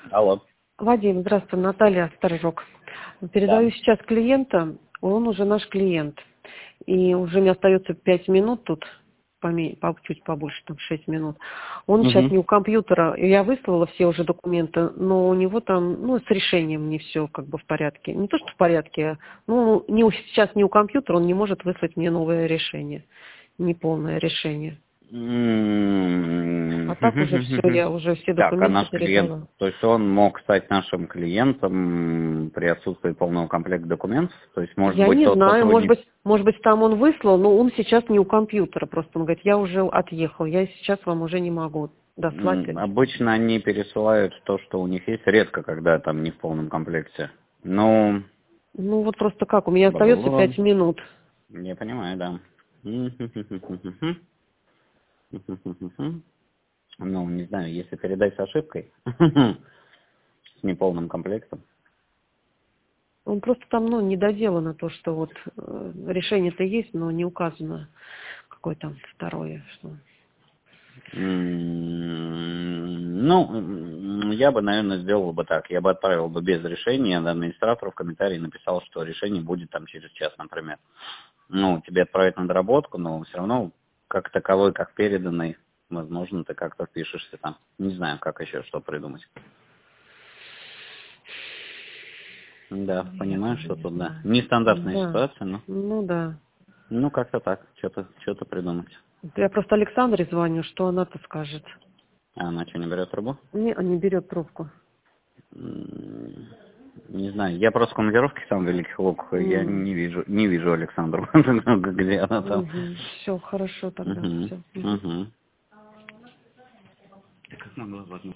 Алло. Вадим, здравствуй, Наталья Сторожок. Передаю Да. сейчас клиента, он уже наш клиент. И уже мне остается 5 минут тут, чуть побольше, там 6 минут. Он сейчас Угу. не у компьютера, я выслала все уже документы, но у него там, с решением не все как бы в порядке. Не то, что в порядке, сейчас не у компьютера, он не может выслать мне новое решение, неполное решение. А так уже все, я уже все Так, а документы наш клиент, передала. то есть он мог стать нашим клиентом при отсутствии полного комплекта документов? То есть, может Я быть, не тот знаю, сотрудник... может быть, там он выслал, но он сейчас не у компьютера, просто он говорит, я уже отъехал, я сейчас вам уже не могу дослать. Обычно они пересылают то, что у них есть, редко, когда там не в полном комплекте. Ну, Ну вот просто как, у меня остается бла-бла-бла. 5 минут. Я понимаю, да. Ну, не знаю, если передать с ошибкой, с неполным комплектом. Он просто там, не доделано то, что вот решение-то есть, но не указано, какое там второе, что. Ну, я бы, наверное, сделал бы так. Я бы отправил бы без решения, да, администратору в комментарии написал, что решение будет там через час, например. Ну, тебе отправить на доработку, но все равно, как таковой, как переданный, возможно, ты как-то впишешься там. Не знаю, как еще что придумать. Да, Я понимаю, тоже что не тут, да. знаю. Нестандартная Да, ситуация, но, ну да. ну, как-то так, что-то придумать. Я просто Александре звоню, что она-то скажет. А она что, не берет трубу? Не берет трубку. Не знаю, я просто в командировке сам в Великих Луках, и я не вижу Александру, где она там. Все, хорошо тогда, все. Угу. Так как могла